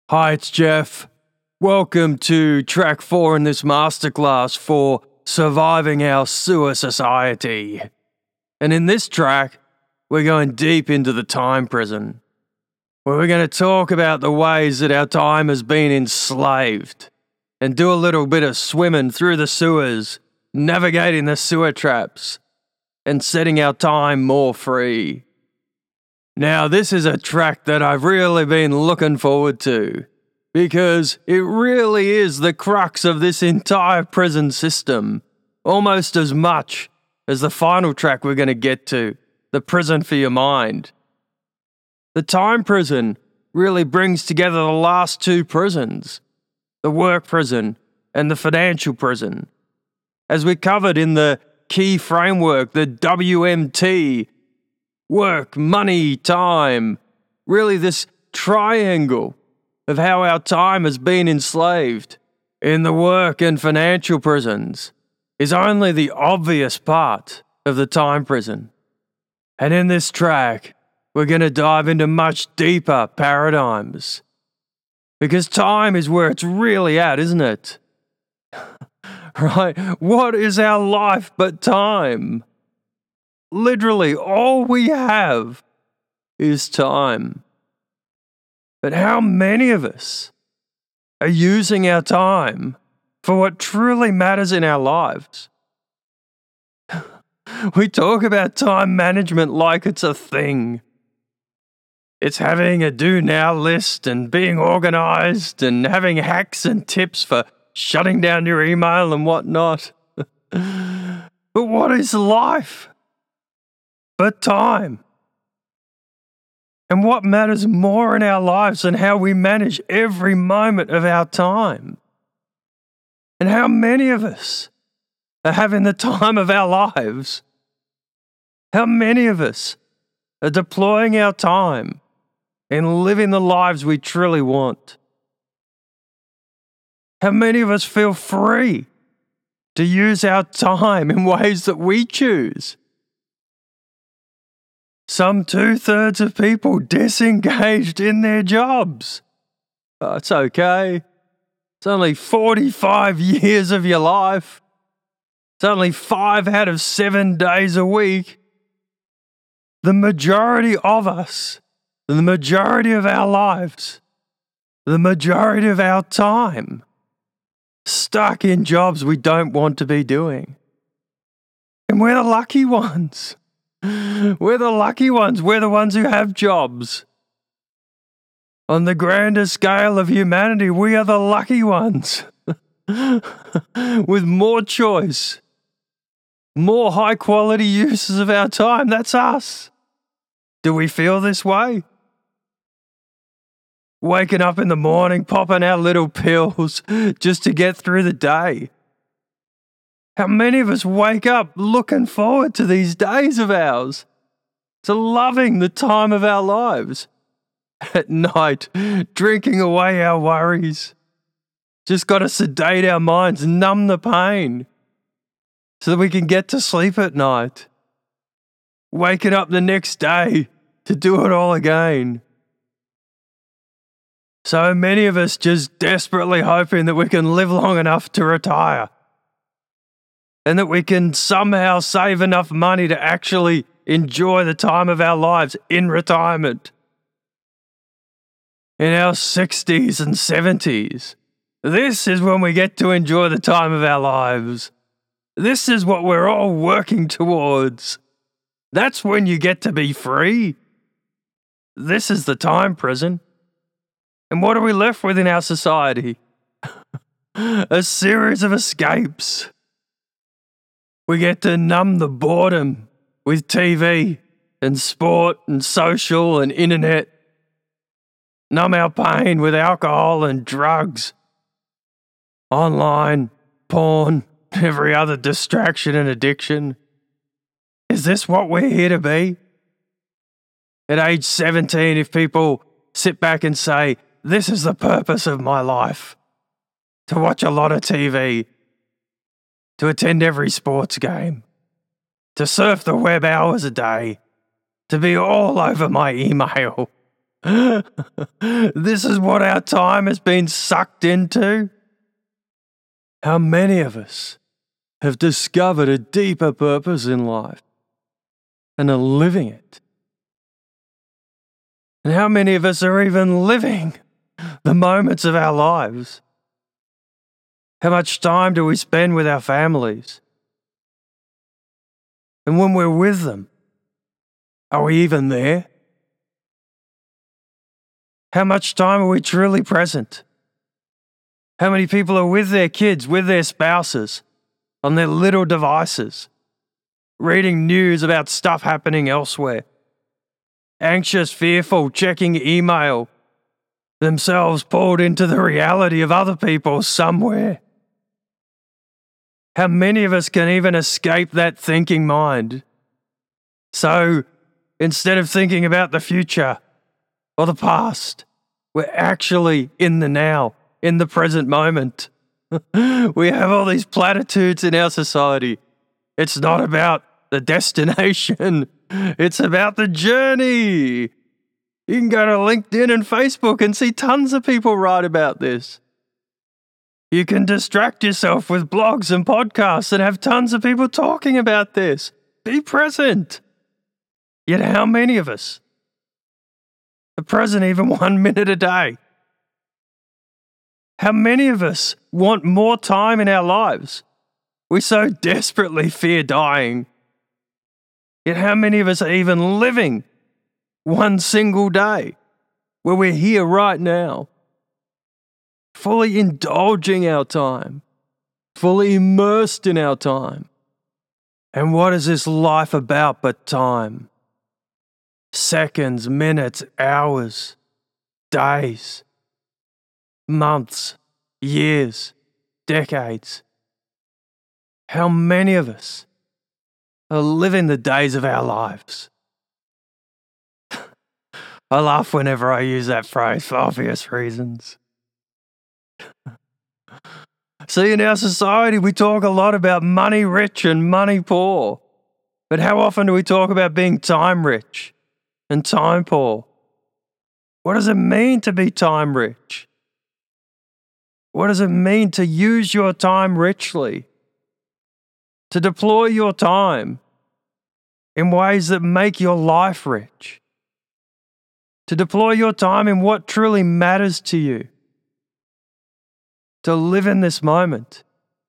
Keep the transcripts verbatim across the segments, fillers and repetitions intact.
Hi, it's Jeff. Welcome to track four in this masterclass for surviving our sewer society. And in this track, we're going deep into the time prison, where we're going to talk about the ways that our time has been enslaved and do a little bit of swimming through the sewers, navigating the sewer traps, and setting our time more free. Now, this is a track that I've really been looking forward to, because it really is the crux of this entire prison system, almost as much as the final track we're going to get to, the prison for your mind. The time prison really brings together the last two prisons, the work prison and the financial prison. As we covered in the key framework, the W M T, work, money, time, really this triangle of how our time has been enslaved in the work and financial prisons is only the obvious part of the time prison. And in this track, we're going to dive into much deeper paradigms. Because time is where it's really at, isn't it? Right? What is our life but time? Literally, all we have is time. But how many of us are using our time for what truly matters in our lives? We talk about time management like it's a thing. It's having a do-now list and being organized and having hacks and tips for shutting down your email and whatnot. But what is life but time? And what matters more in our lives than how we manage every moment of our time? And how many of us are having the time of our lives? How many of us are deploying our time in living the lives we truly want? How many of us feel free to use our time in ways that we choose? Some two-thirds of people disengaged in their jobs. Oh, it's okay. It's only forty-five years of your life. It's only five out of seven days a week. The majority of us, the majority of our lives, the majority of our time, stuck in jobs we don't want to be doing. And we're the lucky ones. We're the lucky ones. We're the ones who have jobs. On the grander scale of humanity, we are the lucky ones. With more choice, more high-quality uses of our time. That's us. Do we feel this way? Waking up in the morning, popping our little pills just to get through the day. How many of us wake up looking forward to these days of ours, to loving the time of our lives? At night, drinking away our worries. Just got to sedate our minds, numb the pain, so that we can get to sleep at night. Waking up the next day to do it all again. So many of us just desperately hoping that we can live long enough to retire. And that we can somehow save enough money to actually enjoy the time of our lives in retirement. In our sixties and seventies, this is when we get to enjoy the time of our lives. This is what we're all working towards. That's when you get to be free. This is the time prison. And what are we left with in our society? A series of escapes. We get to numb the boredom with T V and sport and social and internet. Numb our pain with alcohol and drugs. Online, porn, every other distraction and addiction. Is this what we're here to be? At age seventeen, if people sit back and say, this is the purpose of my life, to watch a lot of T V, to attend every sports game, to surf the web hours a day, to be all over my email, This is what our time has been sucked into? How many of us have discovered a deeper purpose in life and are living it? And how many of us are even living the moments of our lives? How much time do we spend with our families? And when we're with them, are we even there? How much time are we truly present? How many people are with their kids, with their spouses, on their little devices, reading news about stuff happening elsewhere, anxious, fearful, checking email, themselves pulled into the reality of other people somewhere? How many of us can even escape that thinking mind? So, instead of thinking about the future or the past, we're actually in the now, in the present moment. We have all these platitudes in our society. It's not about the destination, it's about the journey. You can go to LinkedIn and Facebook and see tons of people write about this. You can distract yourself with blogs and podcasts and have tons of people talking about this. Be present. Yet how many of us are present even one minute a day? How many of us want more time in our lives? We so desperately fear dying. Yet how many of us are even living one single day where we're here right now, fully indulging our time, fully immersed in our time? And what is this life about but time? Seconds, minutes, hours, days, months, years, decades. How many of us are living the days of our lives? I laugh whenever I use that phrase for obvious reasons. See, in our society, we talk a lot about money rich and money poor. But how often do we talk about being time rich and time poor? What does it mean to be time rich? What does it mean to use your time richly? To deploy your time in ways that make your life rich? To deploy your time in what truly matters to you? To live in this moment?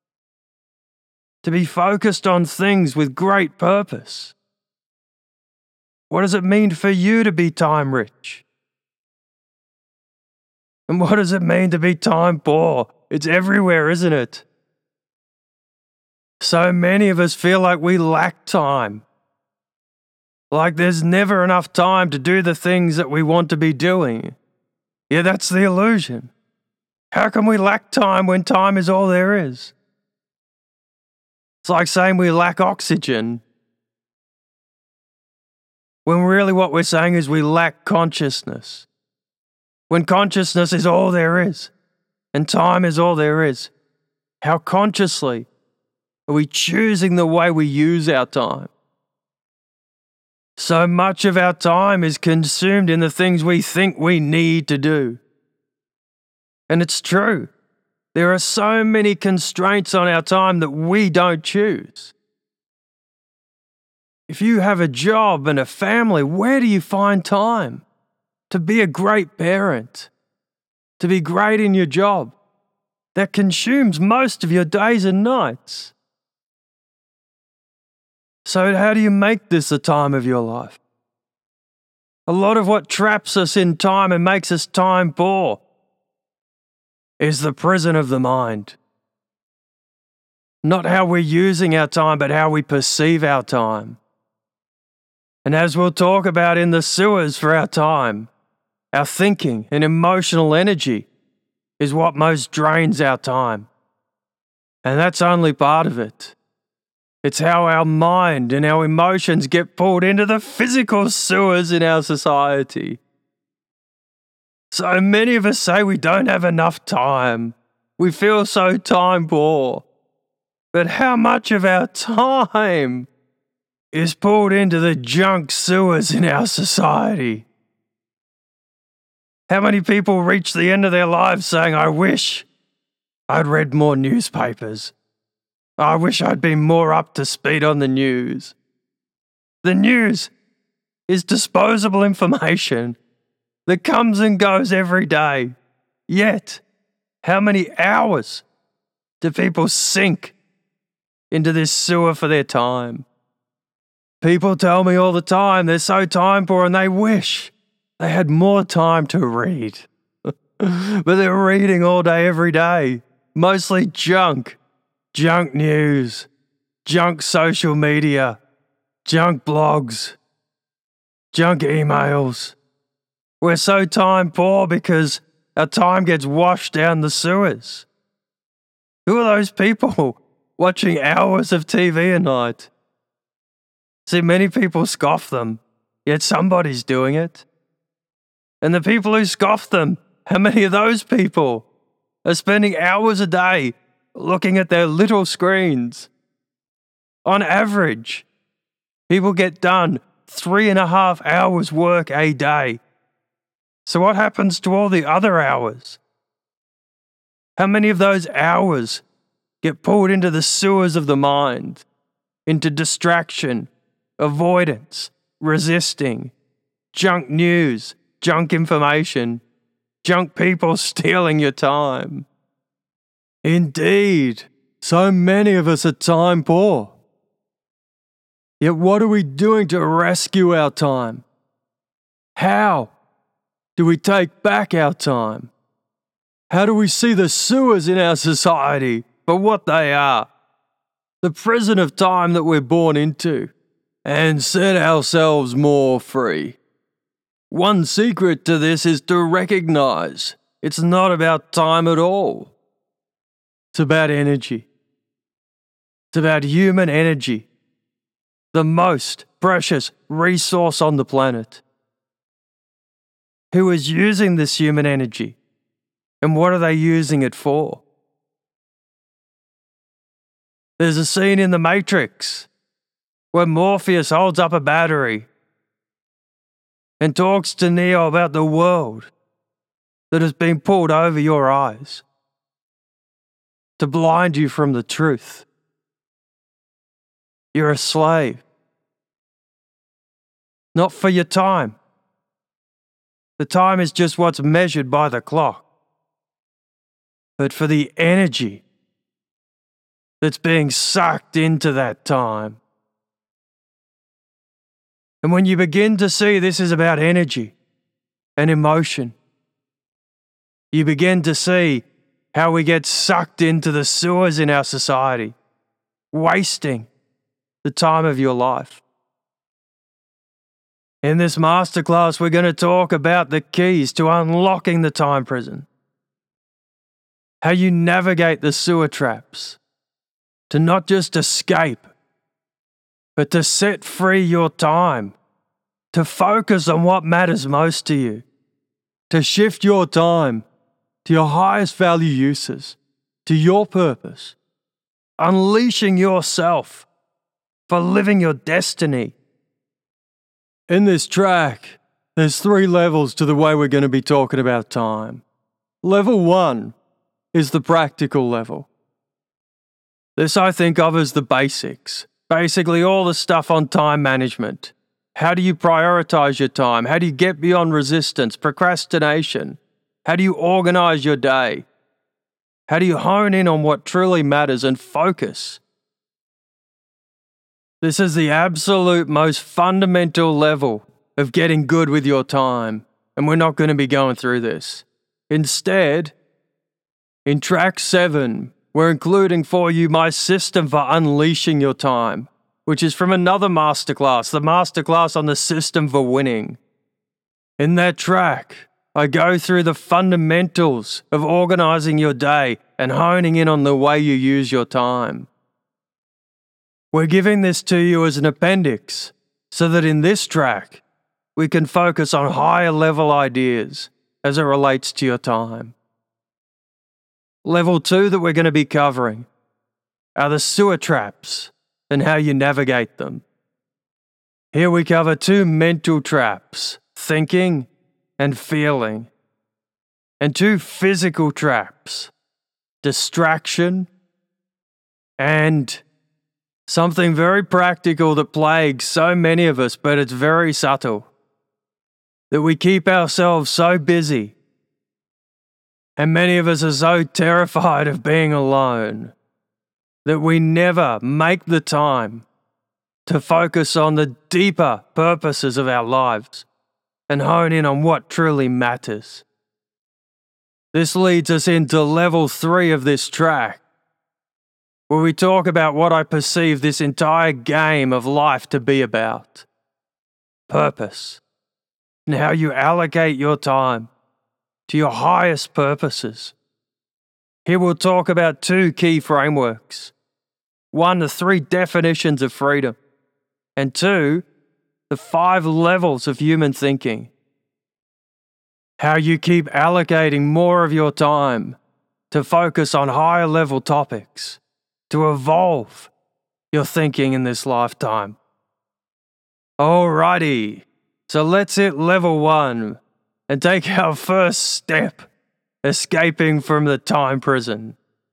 To be focused on things with great purpose? What does it mean for you to be time rich? And what does it mean to be time poor? It's everywhere, isn't it? So many of us feel like we lack time. Like there's never enough time to do the things that we want to be doing. Yeah, that's the illusion. How can we lack time when time is all there is? It's like saying we lack oxygen, when really what we're saying is we lack consciousness. When consciousness is all there is, and time is all there is, how consciously are we choosing the way we use our time? So much of our time is consumed in the things we think we need to do. And it's true. There are so many constraints on our time that we don't choose. If you have a job and a family, where do you find time to be a great parent, to be great in your job that consumes most of your days and nights? So how do you make this a time of your life? A lot of what traps us in time and makes us time poor is the prison of the mind. Not how we're using our time, but how we perceive our time. And as we'll talk about in the sewers for our time, our thinking and emotional energy is what most drains our time. And that's only part of it. It's how our mind and our emotions get pulled into the physical sewers in our society. So many of us say we don't have enough time. We feel so time poor. But how much of our time is pulled into the junk sewers in our society? How many people reach the end of their lives saying, I wish I'd read more newspapers. I wish I'd been more up to speed on the news. The news is disposable information that comes and goes every day. Yet, how many hours do people sink into this sewer for their time? People tell me all the time they're so time poor and they wish they had more time to read. But they're reading all day, every day. Mostly junk. Junk news. Junk social media. Junk blogs. Junk emails. We're so time poor because our time gets washed down the sewers. Who are those people watching hours of T V a night? See, many people scoff them, yet somebody's doing it. And the people who scoff them, how many of those people are spending hours a day looking at their little screens? On average, people get done three and a half hours work a day. So what happens to all the other hours? How many of those hours get pulled into the sewers of the mind, into distraction, avoidance, resisting, junk news, junk information, junk people stealing your time? Indeed, so many of us are time poor. Yet what are we doing to rescue our time? How do we take back our time? How do we see the sewers in our society for what they are, the prison of time that we're born into, and set ourselves more free? One secret to this is to recognize it's not about time at all. It's about energy. It's about human energy, the most precious resource on the planet. Who is using this human energy? And what are they using it for? There's a scene in The Matrix where Morpheus holds up a battery and talks to Neo about the world that has been pulled over your eyes to blind you from the truth. You're a slave. Not for your time. The time is just what's measured by the clock. But for the energy that's being sucked into that time. And when you begin to see this is about energy and emotion, you begin to see how we get sucked into the sewers in our society, wasting the time of your life. In this masterclass, we're going to talk about the keys to unlocking the time prison. How you navigate the sewer traps, to not just escape, but to set free your time, to focus on what matters most to you, to shift your time to your highest value uses, to your purpose, unleashing yourself for living your destiny. In this track, there's three levels to the way we're going to be talking about time. Level one is the practical level. This I think of as the basics. Basically all the stuff on time management. How do you prioritize your time? How do you get beyond resistance, procrastination? How do you organize your day? How do you hone in on what truly matters and focus? This is the absolute most fundamental level of getting good with your time, and we're not going to be going through this. Instead, in track seven, we're including for you my system for unleashing your time, which is from another masterclass, the masterclass on the system for winning. In that track, I go through the fundamentals of organizing your day and honing in on the way you use your time. We're giving this to you as an appendix so that in this track, we can focus on higher level ideas as it relates to your time. Level two that we're going to be covering are the sewer traps and how you navigate them. Here we cover two mental traps, thinking and feeling, and two physical traps: distraction and something very practical that plagues so many of us, but it's very subtle. That we keep ourselves so busy, and many of us are so terrified of being alone, that we never make the time to focus on the deeper purposes of our lives and hone in on what truly matters. This leads us into level three of this track, where we talk about what I perceive this entire game of life to be about: purpose, and how you allocate your time to your highest purposes. Here we'll talk about two key frameworks. One, the three definitions of freedom, and two, the five levels of human thinking. How you keep allocating more of your time to focus on higher level topics, to evolve your thinking in this lifetime. Alrighty, so let's hit level one and take our first step, escaping from the time prison.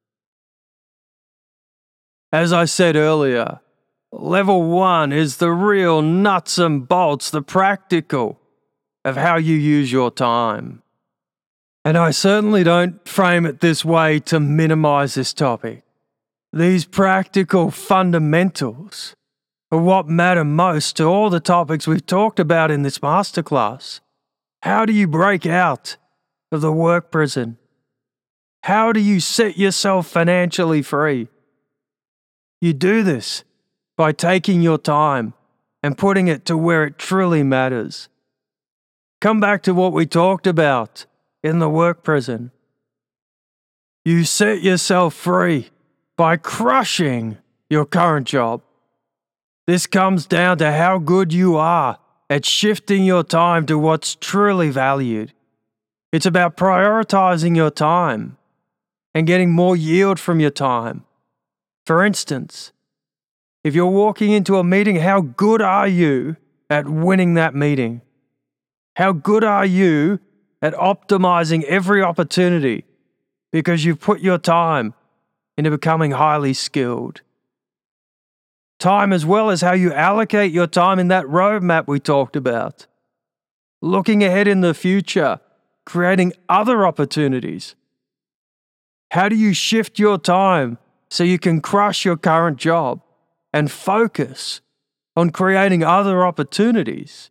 As I said earlier, level one is the real nuts and bolts, the practical of how you use your time. And I certainly don't frame it this way to minimize this topic. These practical fundamentals are what matter most to all the topics we've talked about in this masterclass. How do you break out of the work prison? How do you set yourself financially free? You do this by taking your time and putting it to where it truly matters. Come back to what we talked about in the work prison. You set yourself free by crushing your current job. This comes down to how good you are at shifting your time to what's truly valued. It's about prioritizing your time and getting more yield from your time. For instance, if you're walking into a meeting, how good are you at winning that meeting? How good are you at optimizing every opportunity because you've put your time into becoming highly skilled? Time, as well as how you allocate your time in that roadmap we talked about. Looking ahead in the future, creating other opportunities. How do you shift your time so you can crush your current job and focus on creating other opportunities?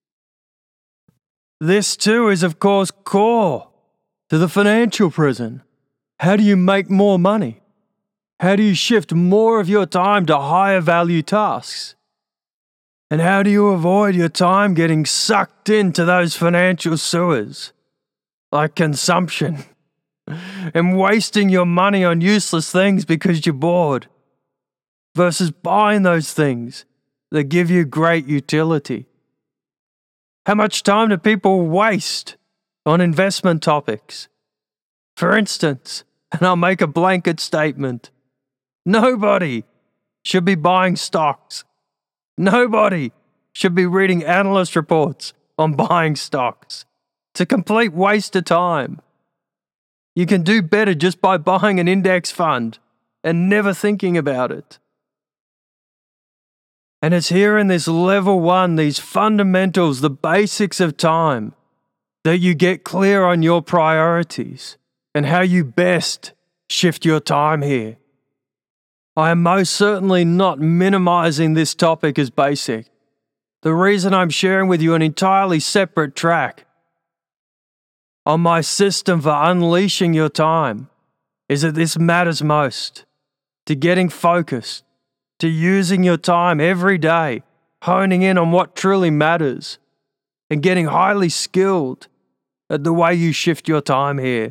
This too is, of course, core to the financial prison. How do you make more money? How do you shift more of your time to higher value tasks? And how do you avoid your time getting sucked into those financial sewers, like consumption, and wasting your money on useless things because you're bored, versus buying those things that give you great utility? How much time do people waste on investment topics? For instance, and I'll make a blanket statement, nobody should be buying stocks. Nobody should be reading analyst reports on buying stocks. It's a complete waste of time. You can do better just by buying an index fund and never thinking about it. And it's here in this level one, these fundamentals, the basics of time, that you get clear on your priorities and how you best shift your time here. I am most certainly not minimizing this topic as basic. The reason I'm sharing with you an entirely separate track on my system for unleashing your time is that this matters most to getting focused, to using your time every day, honing in on what truly matters, and getting highly skilled at the way you shift your time here.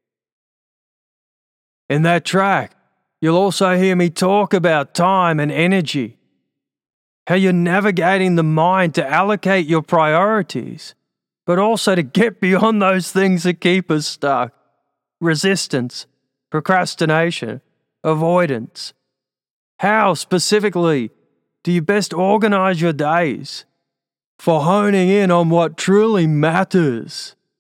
In that track, you'll also hear me talk about time and energy, how you're navigating the mind to allocate your priorities, but also to get beyond those things that keep us stuck. Resistance, procrastination, avoidance. How, specifically, do you best organize your days for honing in on what truly matters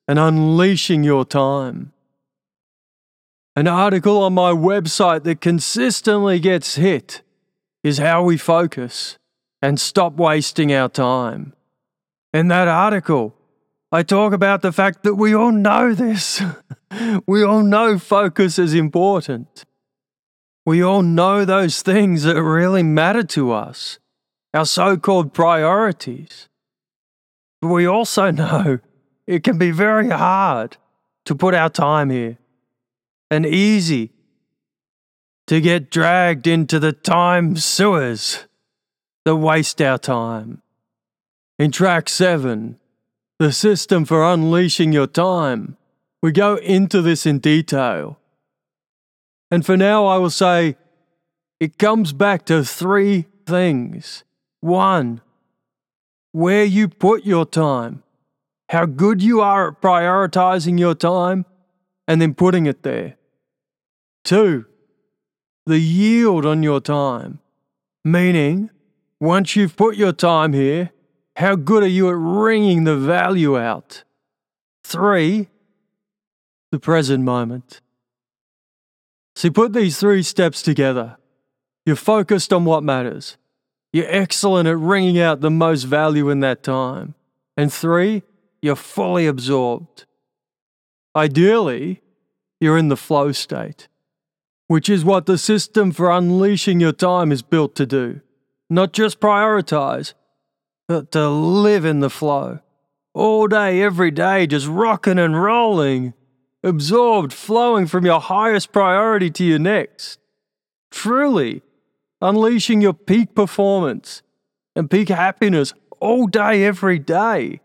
and unleashing your time. An article on my website that consistently gets hit is how we focus and stop wasting our time. In that article, I talk about the fact that we all know this. We all know focus is important. We all know those things that really matter to us, our so-called priorities. But we also know it can be very hard to put our time here, and easy to get dragged into the time sewers that waste our time. In track seven, the system for unleashing your time, we go into this in detail. And for now, I will say it comes back to three things. One, where you put your time, how good you are at prioritizing your time and then putting it there. Two, the yield on your time, meaning once you've put your time here, how good are you at wringing the value out? Three, the present moment. So put these three steps together. You're focused on what matters. You're excellent at wringing out the most value in that time. And three, you're fully absorbed. Ideally, you're in the flow state, which is what the system for unleashing your time is built to do. Not just prioritize, but to live in the flow. All day, every day, just rocking and rolling. Absorbed, flowing from your highest priority to your next. Truly, unleashing your peak performance and peak happiness all day, every day.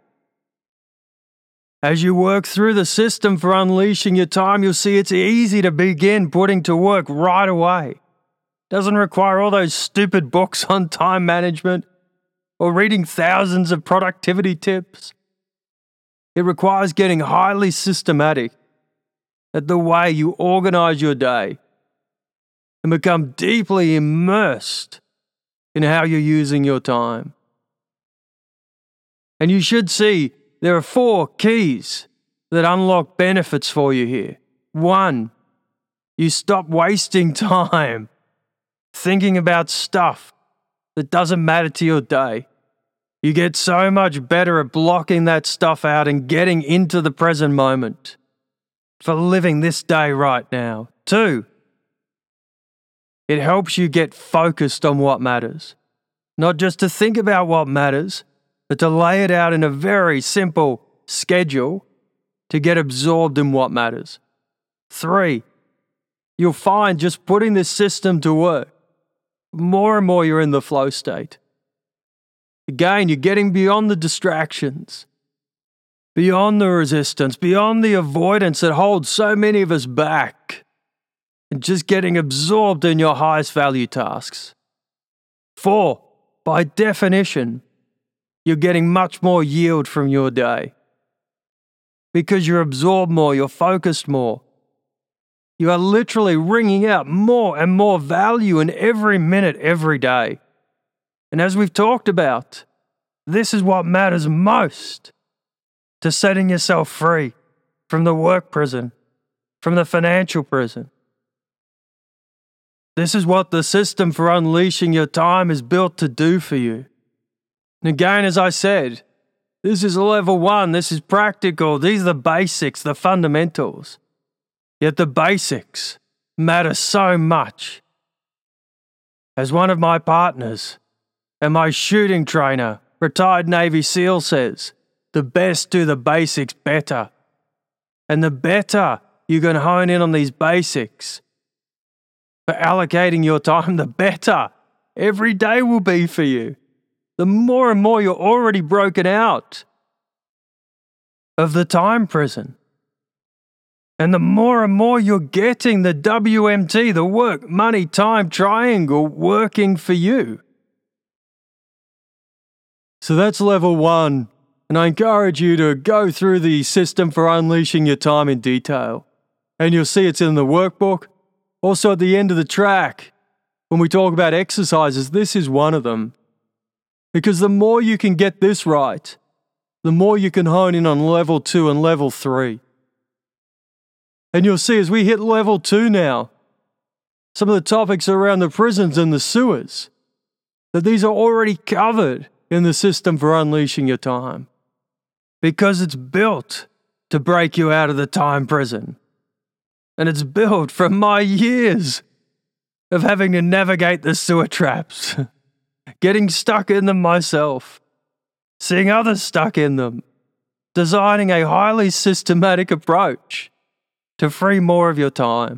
As you work through the system for unleashing your time, you'll see it's easy to begin putting to work right away. Doesn't require all those stupid books on time management or reading thousands of productivity tips. It requires getting highly systematic at the way you organize your day and become deeply immersed in how you're using your time. And you should see there are four keys that unlock benefits for you here. One, you stop wasting time thinking about stuff that doesn't matter to your day. You get so much better at blocking that stuff out and getting into the present moment for living this day right now. Two, it helps you get focused on what matters. Not just to think about what matters, but to lay it out in a very simple schedule to get absorbed in what matters. Three, you'll find just putting this system to work, more and more you're in the flow state. Again, you're getting beyond the distractions, beyond the resistance, beyond the avoidance that holds so many of us back, and just getting absorbed in your highest value tasks. Four, by definition, you're getting much more yield from your day. Because you're absorbed more, you're focused more. You are literally wringing out more and more value in every minute, every day. And as we've talked about, this is what matters most to setting yourself free from the work prison, from the financial prison. This is what the system for unleashing your time is built to do for you. And again, as I said, this is level one, this is practical, these are the basics, the fundamentals. Yet the basics matter so much. As one of my partners and my shooting trainer, retired Navy SEAL, says, the best do the basics better. And the better you can hone in on these basics for allocating your time, the better every day will be for you. The more and more you're already broken out of the time prison. And the more and more you're getting the W M T, the work, money, time triangle working for you. So that's level one. And I encourage you to go through the system for unleashing your time in detail. And you'll see it's in the workbook. Also at the end of the track, when we talk about exercises, this is one of them. Because the more you can get this right, the more you can hone in on level two and level three. And you'll see as we hit level two now, some of the topics around the prisons and the sewers, that these are already covered in the system for unleashing your time. Because it's built to break you out of the time prison. And it's built from my years of having to navigate the sewer traps, getting stuck in them myself, seeing others stuck in them, designing a highly systematic approach to free more of your time.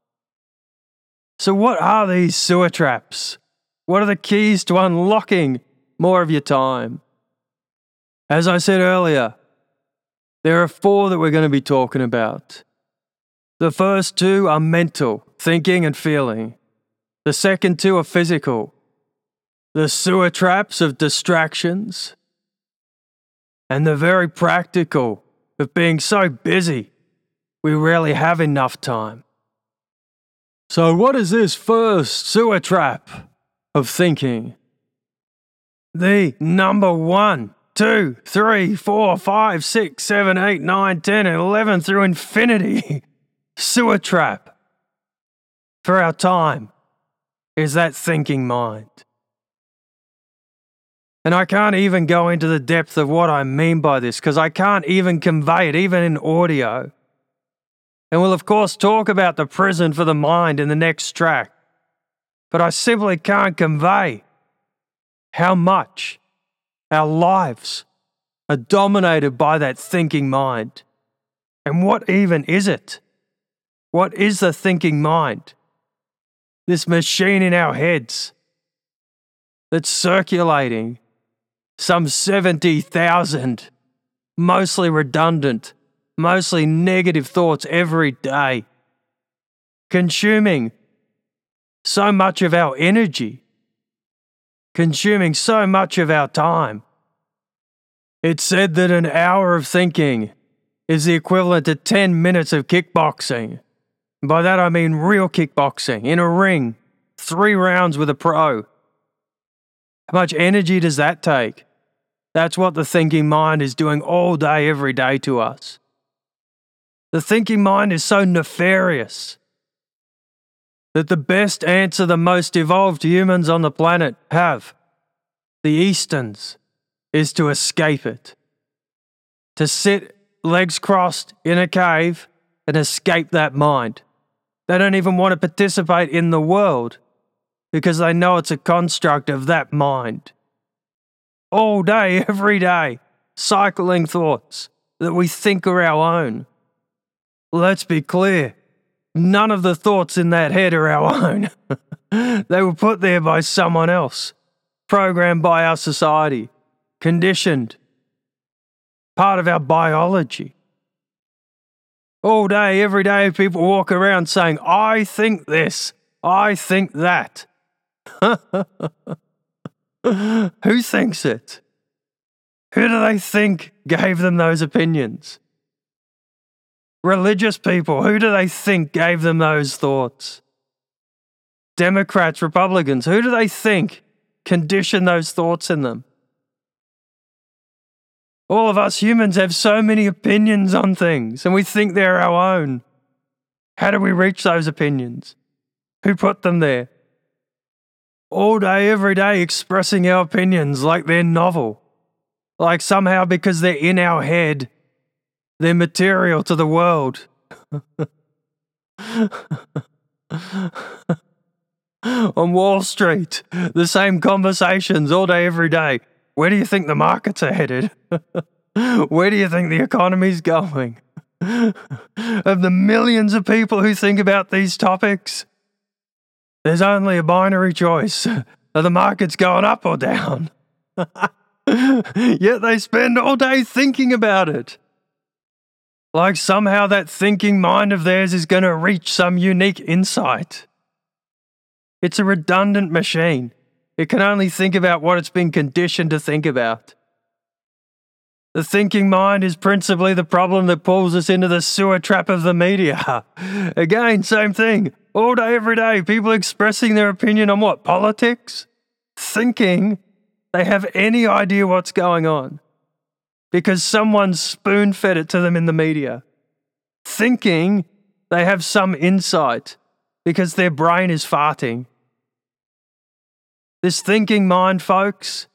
So what are these sewer traps? What are the keys to unlocking more of your time? As I said earlier, there are four that we're going to be talking about. The first two are mental, thinking and feeling. The second two are physical, the sewer traps of distractions. And the very practical of being so busy, we rarely have enough time. So what is this first sewer trap of thinking? The number one, two, three, four, five, six, seven, eight, nine, ten, and eleven through infinity sewer trap for our time is that thinking mind. And I can't even go into the depth of what I mean by this because I can't even convey it, even in audio. And we'll of course talk about the prison for the mind in the next track. But I simply can't convey how much our lives are dominated by that thinking mind. And what even is it? What is the thinking mind? This machine in our heads that's circulating some seventy thousand, mostly redundant, mostly negative thoughts every day, consuming so much of our energy, consuming so much of our time. It's said that an hour of thinking is the equivalent to ten minutes of kickboxing. By that I mean real kickboxing, in a ring, three rounds with a pro. How much energy does that take? That's what the thinking mind is doing all day, every day to us. The thinking mind is so nefarious that the best answer the most evolved humans on the planet have, the Easterns, is to escape it. To sit legs crossed in a cave and escape that mind. They don't even want to participate in the world because they know it's a construct of that mind. All day, every day, cycling thoughts that we think are our own. Let's be clear, none of the thoughts in that head are our own. They were put there by someone else, programmed by our society, conditioned, part of our biology. All day, every day, people walk around saying, I think this, I think that. Who thinks it? Who do they think gave them those opinions? Religious people, who do they think gave them those thoughts? Democrats, Republicans, who do they think conditioned those thoughts in them? All of us humans have so many opinions on things, and we think they're our own. How do we reach those opinions? Who put them there? All day, every day, expressing our opinions like they're novel. Like somehow because they're in our head, they're material to the world. On Wall Street, the same conversations all day, every day. Where do you think the markets are headed? Where do you think the economy's going? Of the millions of people who think about these topics, there's only a binary choice. Are the markets going up or down? Yet they spend all day thinking about it. Like somehow that thinking mind of theirs is going to reach some unique insight. It's a redundant machine. It can only think about what it's been conditioned to think about. The thinking mind is principally the problem that pulls us into the sewer trap of the media. Again, same thing. All day, every day, people expressing their opinion on what? Politics? Thinking they have any idea what's going on. because someone spoon-fed it to them in the media, thinking they have some insight because their brain is farting. This thinking mind, folks,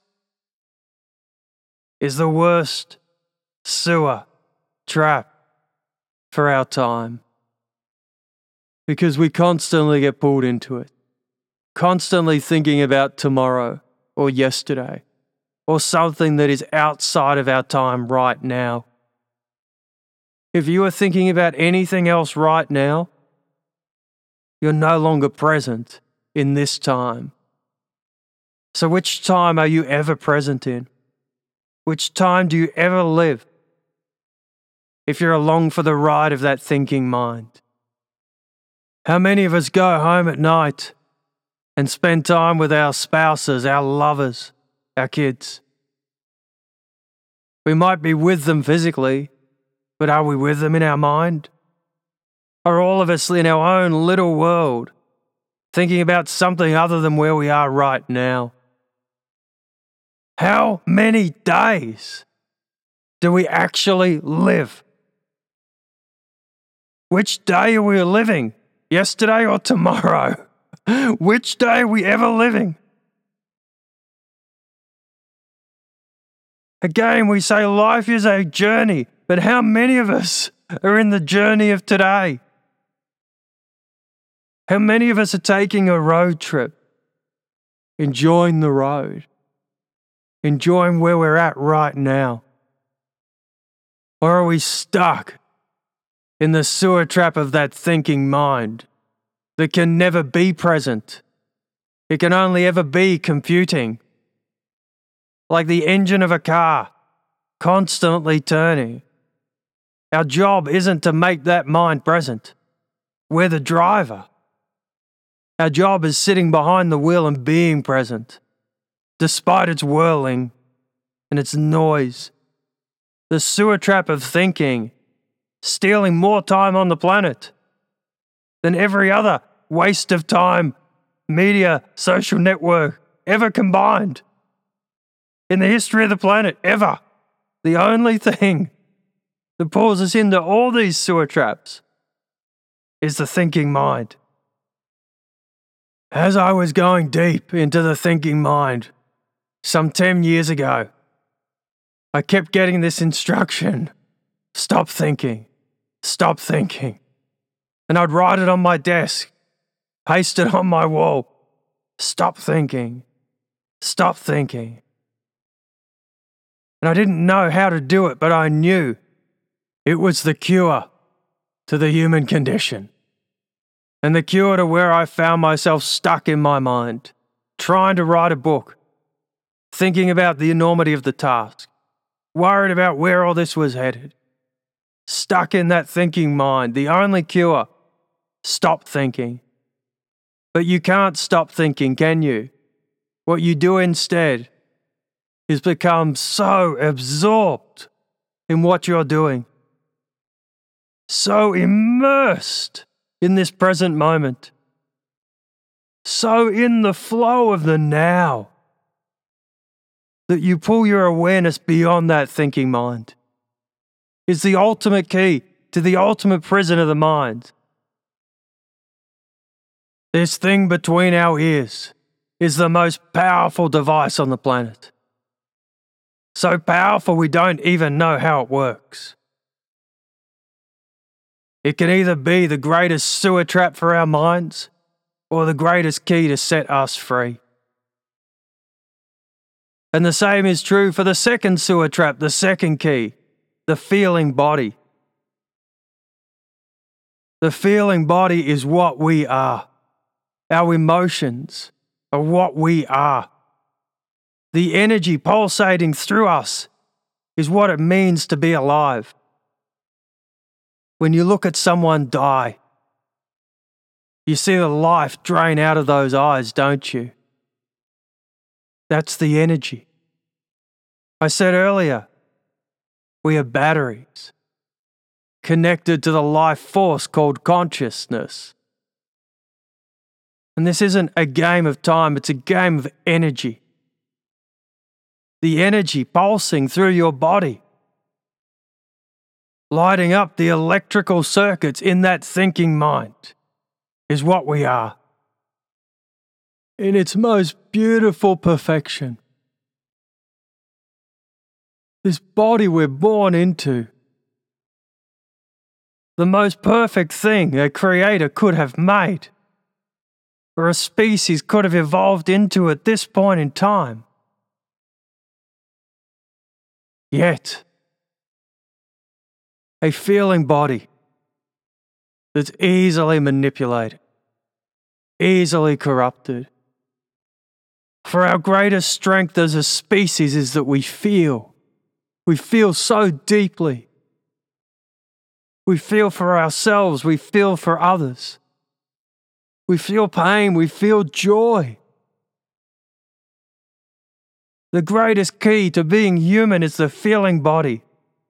is the worst sewer trap for our time. Because we constantly get pulled into it, constantly thinking about tomorrow or yesterday or something that is outside of our time right now. If you are thinking about anything else right now, you're no longer present in this time. So which time are you ever present in? Which time do you ever live if you're along for the ride of that thinking mind? How many of us go home at night and spend time with our spouses, our lovers, our kids? We might be with them physically, but are we with them in our mind? Are all of us in our own little world, thinking about something other than where we are right now? How many days do we actually live? Which day are we living? Yesterday or tomorrow? Which day are we ever living? Again, we say life is a journey, but how many of us are in the journey of today? How many of us are taking a road trip, enjoying the road, enjoying where we're at right now? Or are we stuck in the sewer trap of that thinking mind that can never be present? It can only ever be computing. Like the engine of a car, constantly turning. Our job isn't to make that mind present. We're the driver. Our job is sitting behind the wheel and being present, despite its whirling and its noise. The sewer trap of thinking, stealing more time on the planet than every other waste of time, media, social network ever combined. In the history of the planet, ever. The only thing that pulls us into all these sewer traps is the thinking mind. As I was going deep into the thinking mind some ten years ago, I kept getting this instruction: stop thinking, stop thinking. And I'd write it on my desk, paste it on my wall: stop thinking, stop thinking. And I didn't know how to do it, but I knew it was the cure to the human condition. And the cure to where I found myself stuck in my mind, trying to write a book, thinking about the enormity of the task, worried about where all this was headed. Stuck in that thinking mind, the only cure: stop thinking. But you can't stop thinking, can you? What you do instead is become so absorbed in what you're doing, so immersed in this present moment, so in the flow of the now, that you pull your awareness beyond that thinking mind. It's the ultimate key to the ultimate prison of the mind. This thing between our ears is the most powerful device on the planet. So powerful we don't even know how it works. It can either be the greatest sewer trap for our minds or the greatest key to set us free. And the same is true for the second sewer trap, the second key, the feeling body. The feeling body is what we are. Our emotions are what we are. The energy pulsating through us is what it means to be alive. When you look at someone die, you see the life drain out of those eyes, don't you? That's the energy. I said earlier, we are batteries connected to the life force called consciousness. And this isn't a game of time, it's a game of energy. The energy pulsing through your body lighting up the electrical circuits in that thinking mind, is what we are. In its most beautiful perfection. This body we're born into, the most perfect thing a creator could have made, or a species could have evolved into at this point in time. Yet, a feeling body that's easily manipulated, easily corrupted. For our greatest strength as a species is that we feel. We feel so deeply. We feel for ourselves, we feel for others. We feel pain, we feel joy. The greatest key to being human is the feeling body.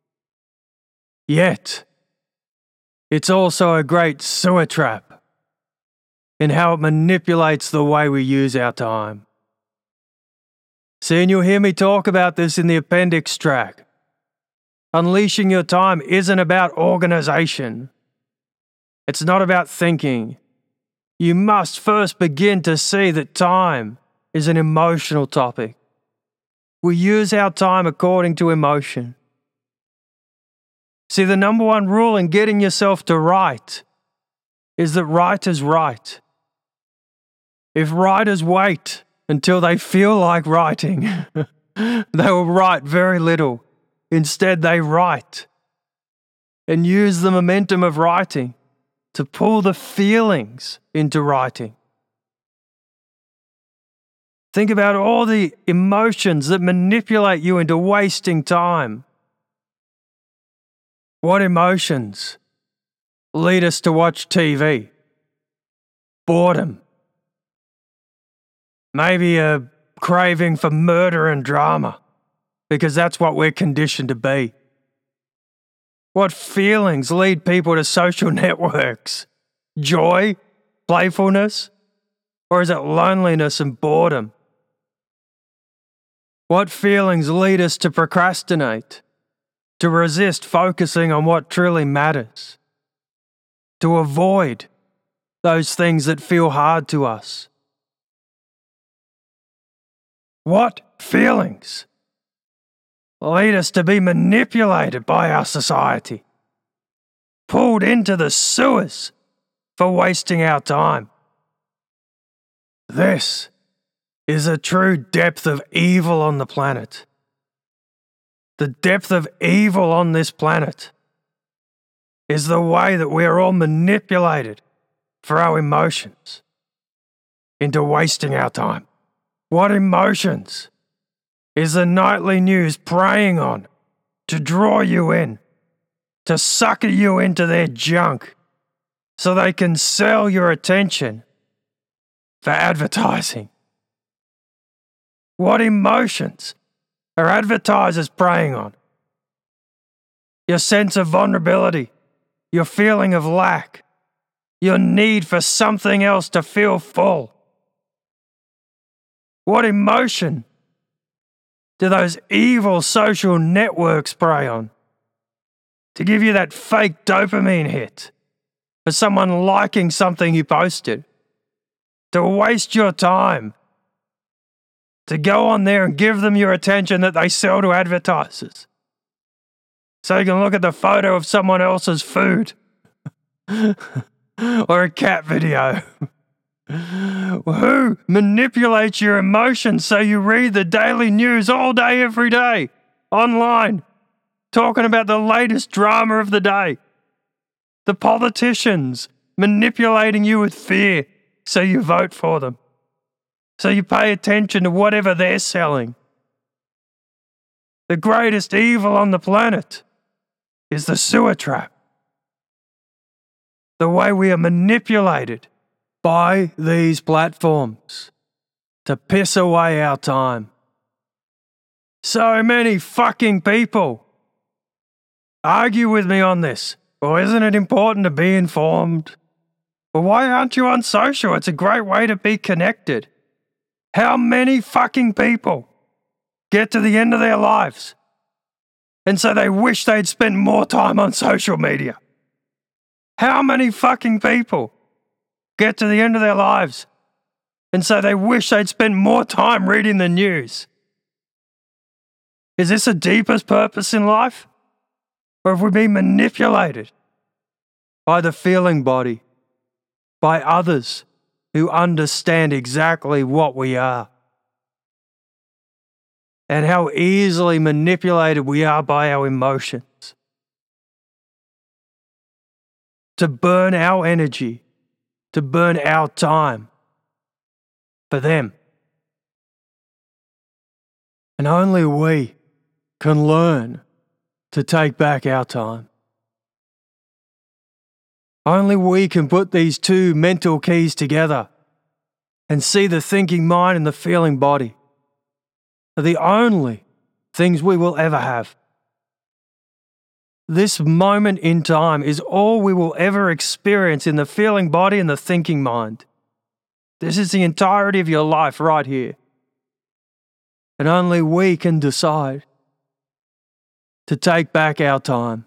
Yet, it's also a great sewer trap in how it manipulates the way we use our time. See, and you'll hear me talk about this in the appendix track. Unleashing your time isn't about organization. It's not about thinking. You must first begin to see that time is an emotional topic. We use our time according to emotion. See, the number one rule in getting yourself to write is that right is right. If writers wait until they feel like writing, they will write very little. Instead, they write and use the momentum of writing to pull the feelings into writing. Think about all the emotions that manipulate you into wasting time. What emotions lead us to watch T V? Boredom. Maybe a craving for murder and drama, because that's what we're conditioned to be. What feelings lead people to social networks? Joy? Playfulness? Or is it loneliness and boredom? What feelings lead us to procrastinate? To resist focusing on what truly matters? To avoid those things that feel hard to us? What feelings lead us to be manipulated by our society, pulled into the sewers for wasting our time? This is a true depth of evil on the planet. The depth of evil on this planet is the way that we are all manipulated for our emotions into wasting our time. What emotions is the nightly news preying on to draw you in, to sucker you into their junk so they can sell your attention for advertising? What emotions are advertisers preying on? Your sense of vulnerability, your feeling of lack, your need for something else to feel full. What emotion do those evil social networks prey on? To give you that fake dopamine hit for someone liking something you posted. To waste your time. To go on there and give them your attention that they sell to advertisers. So you can look at the photo of someone else's food. Or a cat video. Who manipulates your emotions so you read the daily news all day, every day, online, talking about the latest drama of the day? The politicians manipulating you with fear so you vote for them, so you pay attention to whatever they're selling. The greatest evil on the planet is the sewer trap. The way we are manipulated by these platforms to piss away our time. So many fucking people argue with me on this. Well, isn't it important to be informed? Well, why aren't you on social? It's a great way to be connected. How many fucking people get to the end of their lives And so they wish they'd spent more time on social media. How many fucking people get to the end of their lives and so they wish they'd spent more time reading the news? Is this the deepest purpose in life? Or have we been manipulated by the feeling body, by others who understand exactly what we are? And how easily manipulated we are by our emotions to burn our energy, to burn our time for them. And only we can learn to take back our time. Only we can put these two mental keys together and see the thinking mind and the feeling body are the only things we will ever have. This moment in time is all we will ever experience in the feeling body and the thinking mind. This is the entirety of your life right here. And only we can decide to take back our time.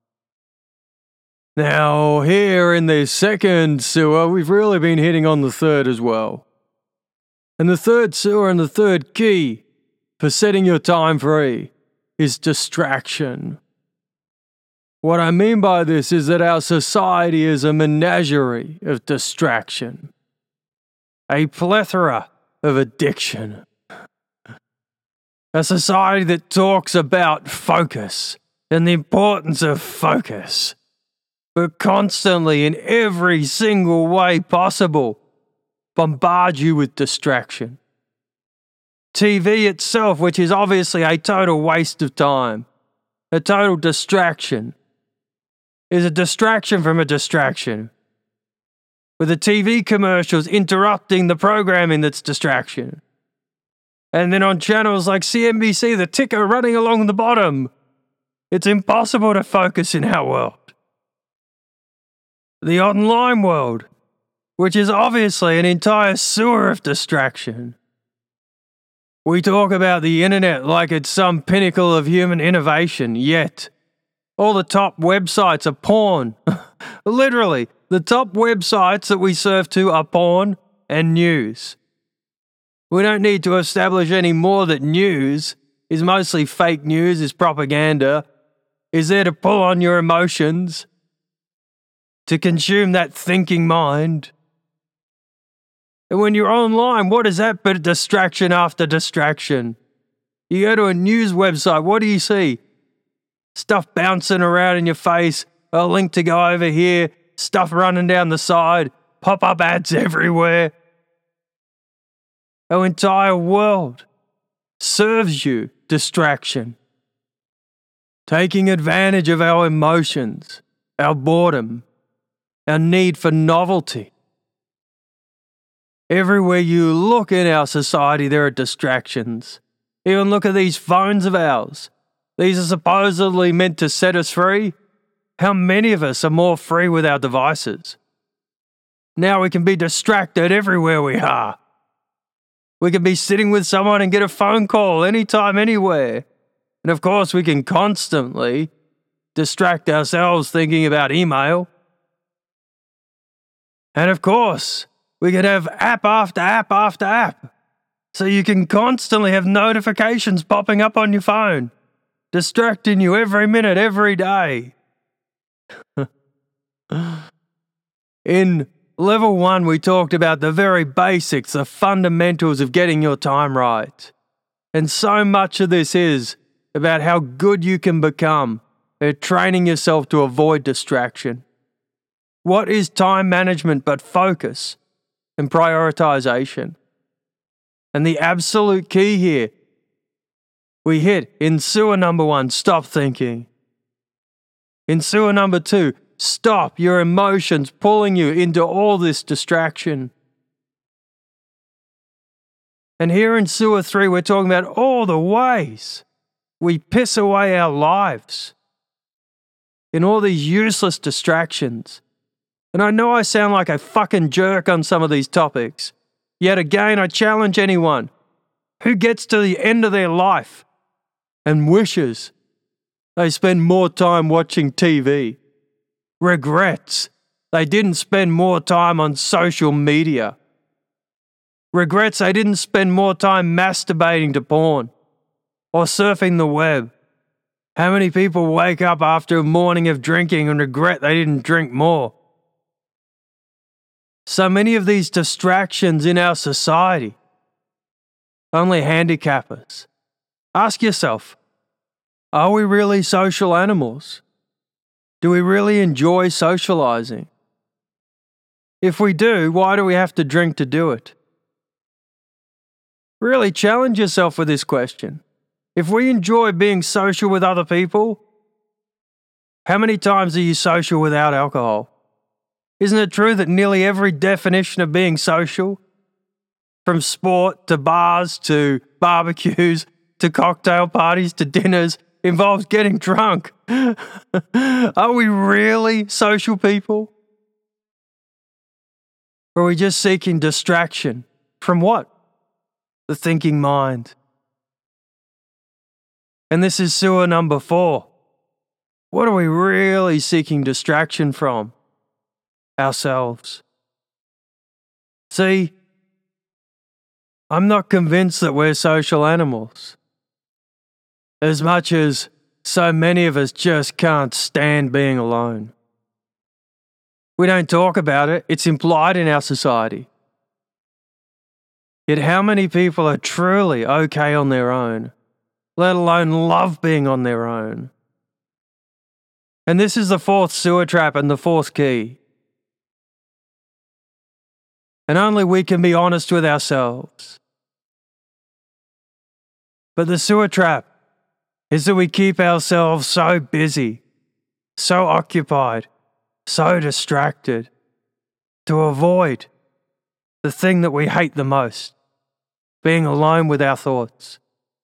Now, here in this second sewer, we've really been hitting on the third as well. And the third sewer and the third key for setting your time free is distraction. What I mean by this is that our society is a menagerie of distraction, a plethora of addiction, a society that talks about focus and the importance of focus, but constantly, in every single way possible, bombard you with distraction. T V itself, which is obviously a total waste of time, a total distraction, is a distraction from a distraction. With the T V commercials interrupting the programming that's distraction. And then on channels like C N B C, the ticker running along the bottom. It's impossible to focus in our world. The online world, which is obviously an entire sewer of distraction. We talk about the internet like it's some pinnacle of human innovation, yet all the top websites are porn. Literally, the top websites that we serve to are porn and news. We don't need to establish any more that news is mostly fake news, is propaganda, is there to pull on your emotions, to consume that thinking mind. And when you're online, what is that but distraction after distraction? You go to a news website, what do you see? Stuff bouncing around in your face, a link to go over here, stuff running down the side, pop-up ads everywhere. Our entire world serves you distraction, taking advantage of our emotions, our boredom, our need for novelty. Everywhere you look in our society, there are distractions. Even look at these phones of ours. These are supposedly meant to set us free. How many of us are more free with our devices? Now we can be distracted everywhere we are. We can be sitting with someone and get a phone call anytime, anywhere. And of course, we can constantly distract ourselves thinking about email. And of course, we can have app after app after app. So you can constantly have notifications popping up on your phone, distracting you every minute, every day. In level one, we talked about the very basics, the fundamentals of getting your time right. And so much of this is about how good you can become at training yourself to avoid distraction. What is time management but focus and prioritization? And the absolute key here, we hit in sewer number one, stop thinking. In sewer number two, stop your emotions pulling you into all this distraction. And here in sewer three, we're talking about all the ways we piss away our lives in all these useless distractions. And I know I sound like a fucking jerk on some of these topics. Yet again, I challenge anyone who gets to the end of their life and wishes They spend more time watching T V. Regrets. They didn't spend more time on social media. Regrets they didn't spend more time masturbating to porn or surfing the web. How many people wake up after a morning of drinking and regret they didn't drink more? So many of these distractions in our society only handicap us. Ask yourself, are we really social animals? Do we really enjoy socializing? If we do, why do we have to drink to do it? Really challenge yourself with this question. If we enjoy being social with other people, how many times are you social without alcohol? Isn't it true that nearly every definition of being social, from sport to bars to barbecues to cocktail parties to dinners, involves getting drunk? Are we really social people? Or are we just seeking distraction? From what? The thinking mind. And this is sewer number four. What are we really seeking distraction from? Ourselves. See, I'm not convinced that we're social animals. As much as so many of us just can't stand being alone. We don't talk about it, it's implied in our society. Yet how many people are truly okay on their own, let alone love being on their own? And this is the fourth sewer trap and the fourth key. And only we can be honest with ourselves. But the sewer trap is that we keep ourselves so busy, so occupied, so distracted, to avoid the thing that we hate the most, being alone with our thoughts.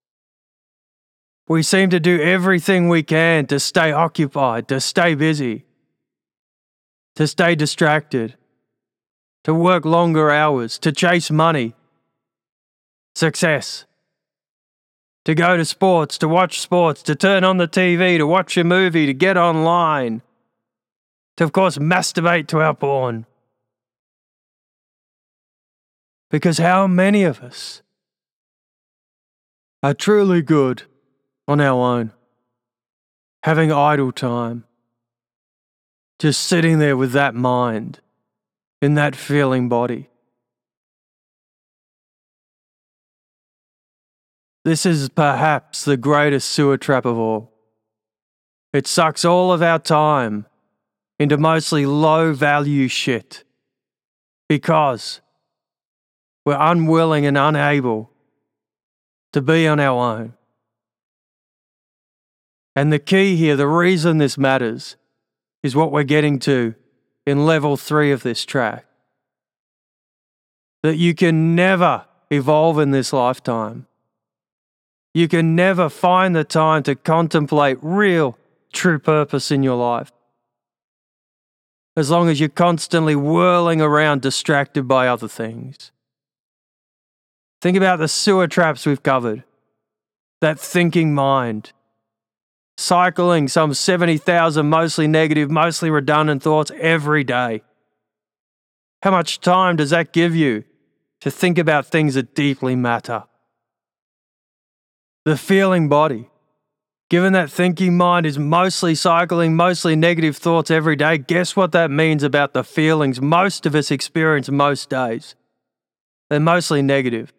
We seem to do everything we can to stay occupied, to stay busy, to stay distracted, to work longer hours, to chase money, success, to go to sports, to watch sports, to turn on the T V, to watch a movie, to get online, to, of course, masturbate to our porn. Because how many of us are truly good on our own, having idle time, just sitting there with that mind, in that feeling body? This is perhaps the greatest sewer trap of all. It sucks all of our time into mostly low-value shit because we're unwilling and unable to be on our own. And the key here, the reason this matters, is what we're getting to in level three of this track. That you can never evolve in this lifetime. You can never find the time to contemplate real, true purpose in your life, as long as you're constantly whirling around distracted by other things. Think about the sewer traps we've covered. That thinking mind, cycling some seventy thousand mostly negative, mostly redundant thoughts every day. How much time does that give you to think about things that deeply matter? The feeling body. Given that thinking mind is mostly cycling, mostly negative thoughts every day, guess what that means about the feelings most of us experience most days? They're mostly negative.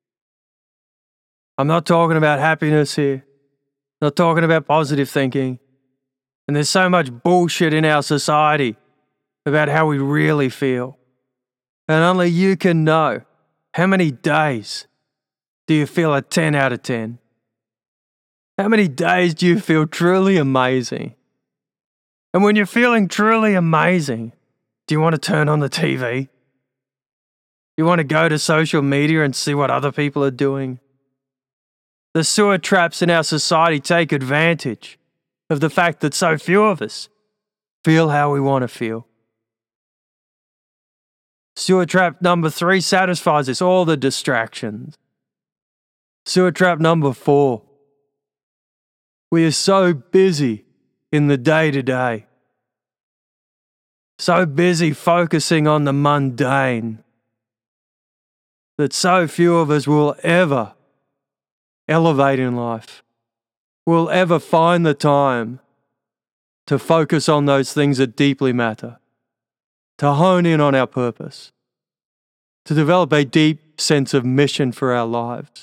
I'm not talking about happiness here. Not talking about positive thinking. And there's so much bullshit in our society about how we really feel. And only you can know how many days do you feel a ten out of ten? How many days do you feel truly amazing? And when you're feeling truly amazing, do you want to turn on the T V? You want to go to social media and see what other people are doing? The sewer traps in our society take advantage of the fact that so few of us feel how we want to feel. Sewer trap number three satisfies us, all the distractions. Sewer trap number four We are so busy in the day-to-day, so busy focusing on the mundane, that so few of us will ever elevate in life, will ever find the time to focus on those things that deeply matter, to hone in on our purpose, to develop a deep sense of mission for our lives.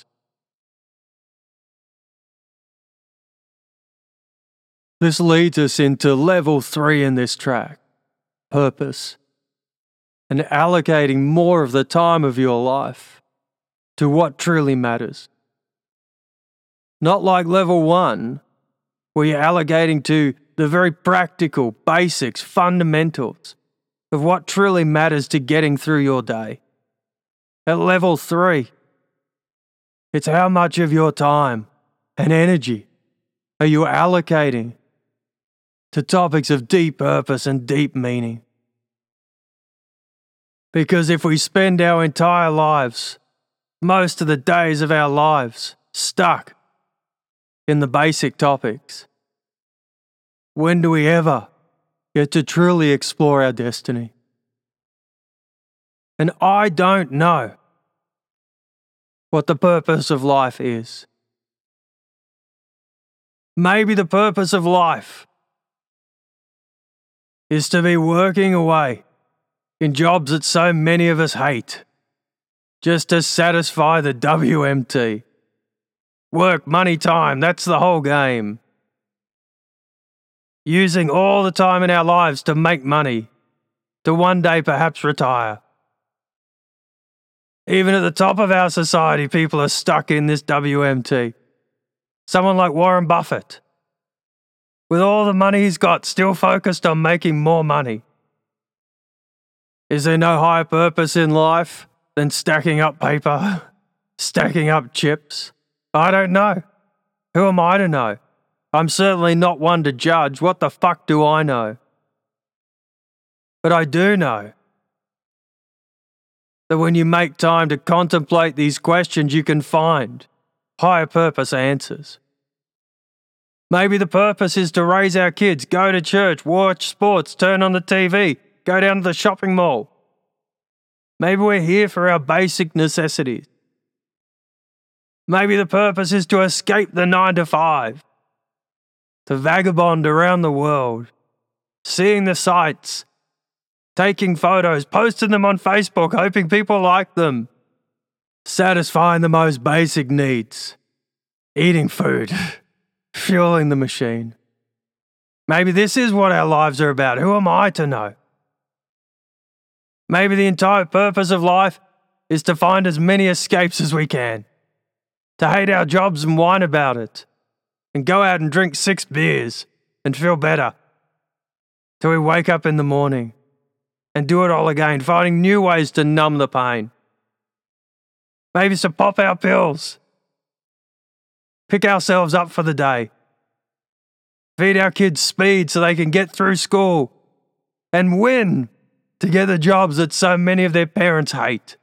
This leads us into level three in this track, purpose, and allocating more of the time of your life to what truly matters. Not like level one, where you're allocating to the very practical, basics, fundamentals of what truly matters to getting through your day. At level three, it's how much of your time and energy are you allocating to topics of deep purpose and deep meaning. Because if we spend our entire lives, most of the days of our lives, stuck in the basic topics, when do we ever get to truly explore our destiny? And I don't know what the purpose of life is. Maybe the purpose of life is to be working away in jobs that so many of us hate, just to satisfy the W M T. Work, money, time, that's the whole game. Using all the time in our lives to make money, to one day perhaps retire. Even at the top of our society, people are stuck in this W M T. Someone like Warren Buffett, with all the money he's got, still focused on making more money. Is there no higher purpose in life than stacking up paper, stacking up chips? I don't know. Who am I to know? I'm certainly not one to judge. What the fuck do I know? But I do know that when you make time to contemplate these questions, you can find higher purpose answers. Maybe the purpose is to raise our kids, go to church, watch sports, turn on the T V, go down to the shopping mall. Maybe we're here for our basic necessities. Maybe the purpose is to escape the nine to five, to vagabond around the world, seeing the sights, taking photos, posting them on Facebook, hoping people like them, satisfying the most basic needs, eating food, fueling the machine. Maybe this is what our lives are about. Who am I to know? Maybe the entire purpose of life is to find as many escapes as we can, to hate our jobs and whine about it, and go out and drink six beers and feel better, till we wake up in the morning and do it all again, finding new ways to numb the pain. Maybe it's to pop our pills, pick ourselves up for the day, feed our kids speed so they can get through school and win to get the jobs that so many of their parents hate.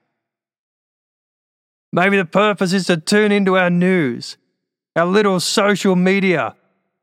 Maybe the purpose is to tune into our news, our little social media,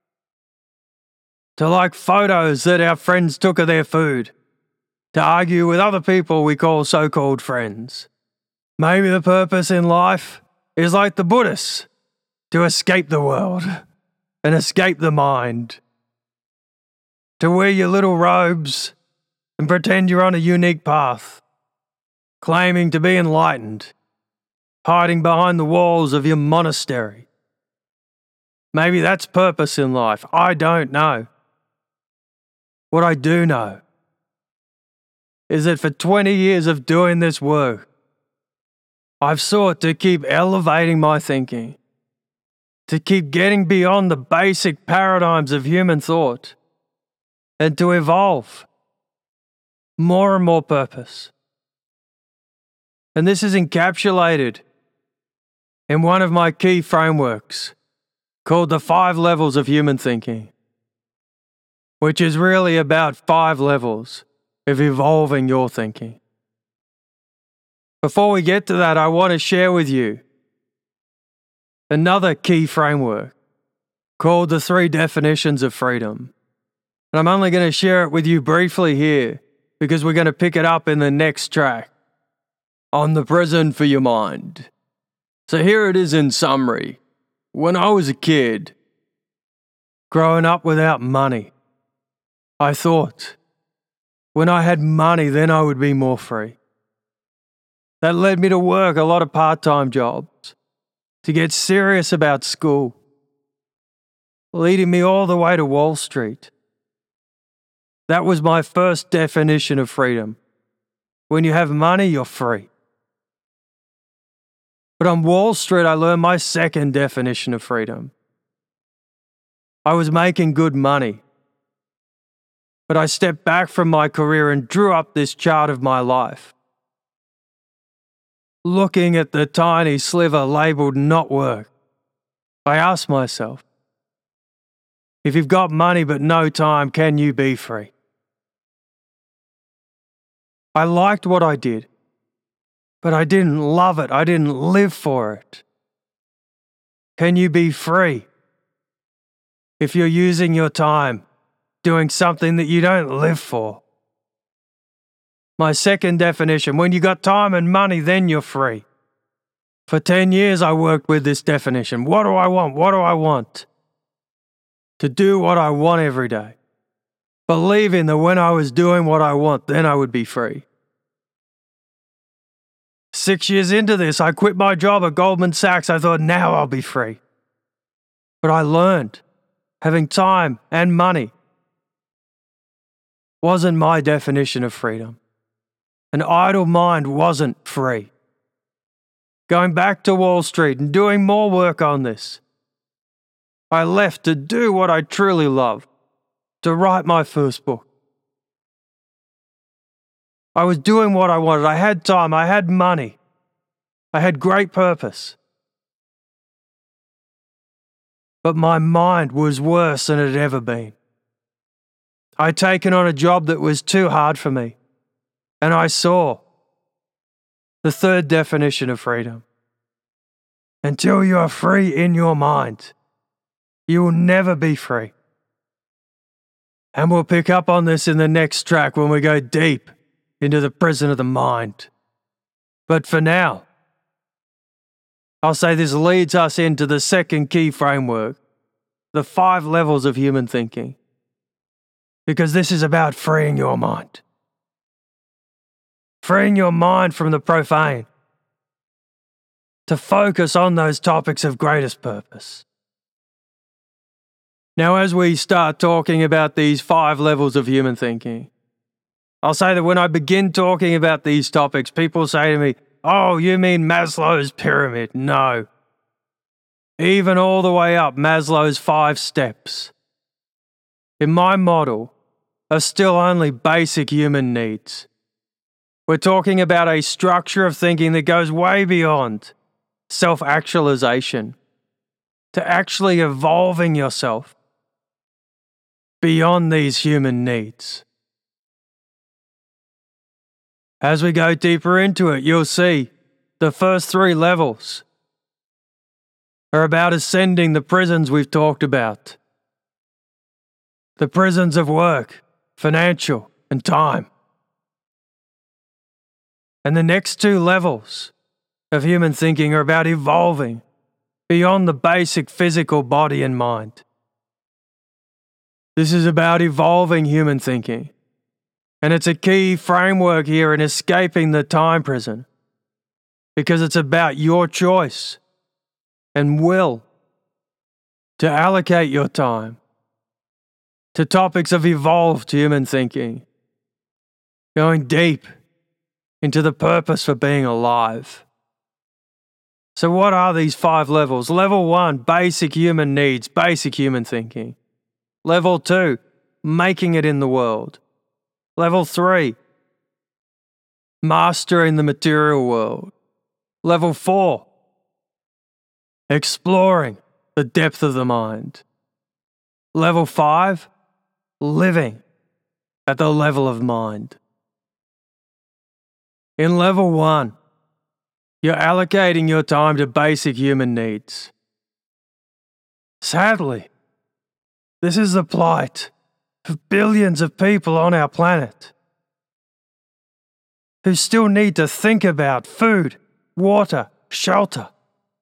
to like photos that our friends took of their food, to argue with other people we call so-called friends. Maybe the purpose in life is like the Buddhists, to escape the world and escape the mind, to wear your little robes and pretend you're on a unique path, claiming to be enlightened, hiding behind the walls of your monastery. Maybe that's purpose in life. I don't know. What I do know is that for twenty years of doing this work, I've sought to keep elevating my thinking, to keep getting beyond the basic paradigms of human thought, and to evolve more and more purpose. And this is encapsulated in one of my key frameworks called the five levels of human thinking, which is really about five levels of evolving your thinking. Before we get to that, I want to share with you another key framework called The Three Definitions of Freedom. And I'm only going to share it with you briefly here because we're going to pick it up in the next track, On the Prison for Your Mind. So here it is in summary. When I was a kid, growing up without money, I thought, when I had money, then I would be more free. That led me to work a lot of part-time jobs, to get serious about school, leading me all the way to Wall Street. That was my first definition of freedom. When you have money, you're free. But on Wall Street, I learned my second definition of freedom. I was making good money, but I stepped back from my career and drew up this chart of my life. Looking at the tiny sliver labeled not work, I asked myself, if you've got money but no time, can you be free? I liked what I did, but I didn't love it. I didn't live for it. Can you be free if you're using your time doing something that you don't live for? My second definition, when you got time and money, then you're free. For ten years I worked with this definition. What do I want? What do I want? To do what I want every day. Believing that when I was doing what I want, then I would be free. Six years into this, I quit my job at Goldman Sachs. I thought, now I'll be free. But I learned having time and money wasn't my definition of freedom. An idle mind wasn't free. Going back to Wall Street and doing more work on this, I left to do what I truly love, to write my first book. I was doing what I wanted. I had time. I had money. I had great purpose. But my mind was worse than it had ever been. I'd taken on a job that was too hard for me. And I saw the third definition of freedom. Until you are free in your mind, you will never be free. And we'll pick up on this in the next track when we go deep into the prison of the mind. But for now, I'll say this leads us into the second key framework, the five levels of human thinking. Because this is about freeing your mind. Freeing your mind from the profane. To focus on those topics of greatest purpose. Now, as we start talking about these five levels of human thinking, I'll say that when I begin talking about these topics, people say to me, oh, you mean Maslow's pyramid? No. Even all the way up Maslow's five steps. In my model, are still only basic human needs. We're talking about a structure of thinking that goes way beyond self-actualization, to actually evolving yourself beyond these human needs. As we go deeper into it, you'll see the first three levels are about ascending the prisons we've talked about. The prisons of work, financial, and time. And the next two levels of human thinking are about evolving beyond the basic physical body and mind. This is about evolving human thinking. And it's a key framework here in escaping the time prison. Because it's about your choice and will to allocate your time to topics of evolved human thinking. Going deep into the purpose for being alive. So what are these five levels? Level one, basic human needs, basic human thinking. Level two, making it in the world. Level three, mastering the material world. Level four, exploring the depth of the mind. Level five, living at the level of mind. In level one, you're allocating your time to basic human needs. Sadly, This is the plight of billions of people on our planet who still need to think about food, water, shelter.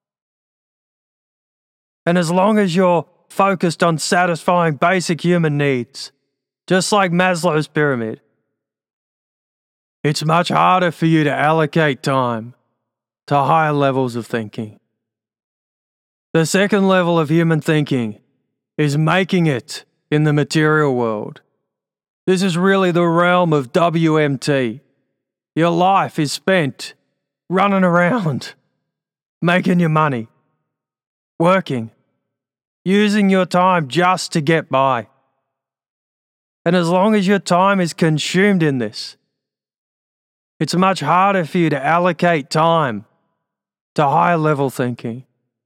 And as long as you're focused on satisfying basic human needs, just like Maslow's pyramid, it's much harder for you to allocate time to higher levels of thinking. The second level of human thinking is making it in the material world. This is really the realm of W M T. Your life is spent running around, making your money, working, using your time just to get by. And as long as your time is consumed in this, it's much harder for you to allocate time to higher level thinking.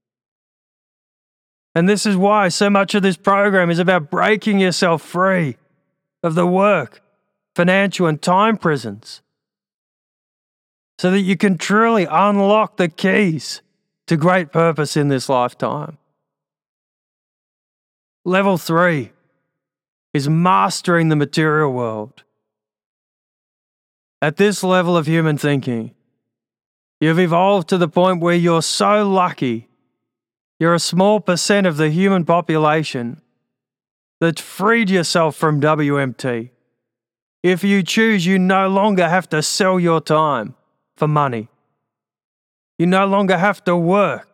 And this is why so much of this program is about breaking yourself free of the work, financial, and time prisons, so that you can truly unlock the keys to great purpose in this lifetime. Level three is mastering the material world. At this level of human thinking, you've evolved to the point where you're so lucky you're a small percent of the human population that's freed yourself from W M T. If you choose, you no longer have to sell your time for money. You no longer have to work.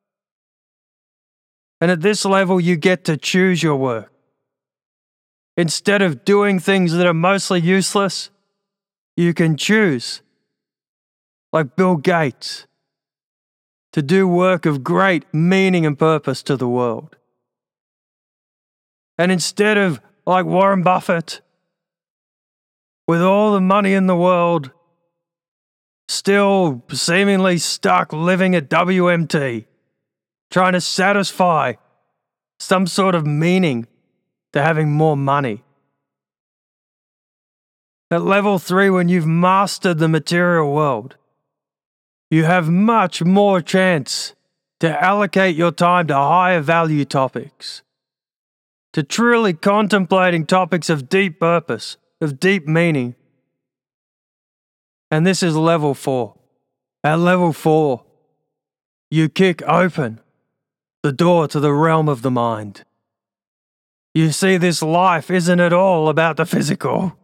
And at this level, you get to choose your work. Instead of doing things that are mostly useless, you can choose, like Bill Gates, to do work of great meaning and purpose to the world. And instead of, like Warren Buffett, with all the money in the world, still seemingly stuck living at W M T, trying to satisfy some sort of meaning to having more money. At level three, when you've mastered the material world, you have much more chance to allocate your time to higher value topics, to truly contemplating topics of deep purpose, of deep meaning. And this is level four. At level four, you kick open the door to the realm of the mind. You see, this life isn't at all about the physical.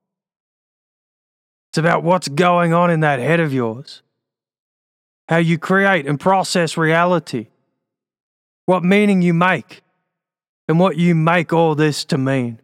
It's about what's going on in that head of yours. How you create and process reality. What meaning you make. And what you make all this to mean.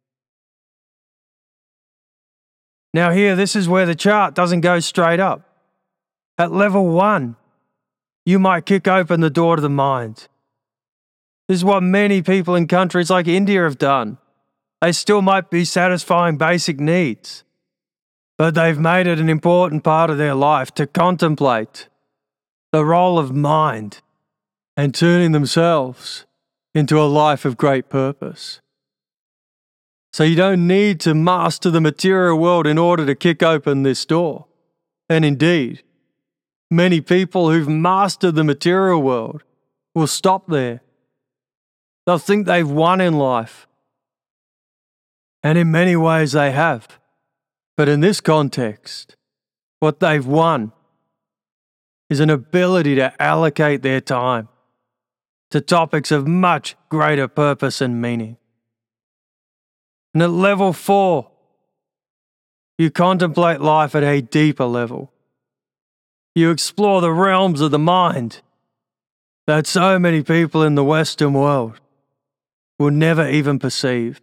Now here, this is where the chart doesn't go straight up. At level one, you might kick open the door to the mind. This is what many people in countries like India have done. They still might be satisfying basic needs, but they've made it an important part of their life to contemplate the role of mind and turning themselves into a life of great purpose. So you don't need to master the material world in order to kick open this door. And indeed, many people who've mastered the material world will stop there. They'll think they've won in life. And in many ways they have. But in this context, what they've won is an ability to allocate their time to topics of much greater purpose and meaning. And at level four, you contemplate life at a deeper level. You explore the realms of the mind that so many people in the Western world will never even perceive.